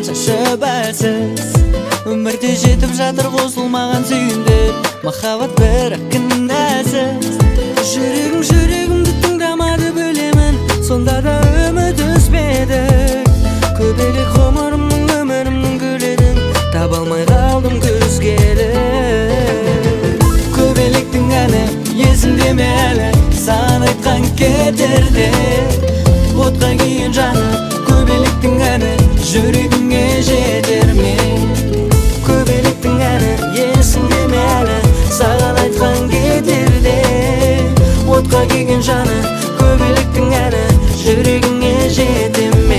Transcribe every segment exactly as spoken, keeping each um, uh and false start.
қанша шүбәсіз өмірде жетіп жатыр қосылмаған сүйіндер махаббат бірақ кінәсіз жүрегім жүрегімді тыңдамады білемін сонда да үміт үзбедік көбелек ғұмырымның өмірімнің гүлін таба алмай қалдым күзгелік көбелектің әні есімде ме әлі саған айтқан кетерде отқа күйген жаны көбелектің әні жүрегіңе жетер ме көбелектің әні есімде ме әлі саған айтқан кетерде отқа күйген жаны көбелектің әні жүрегіңе жетер ме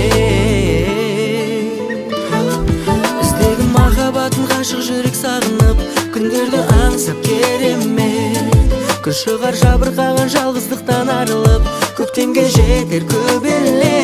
іздегім махаббатын ғашық жүрек сағынып күндерді аңсап керемет күн шығар жабырқаған жалғыздықтан арылып көктемге жетер көбелек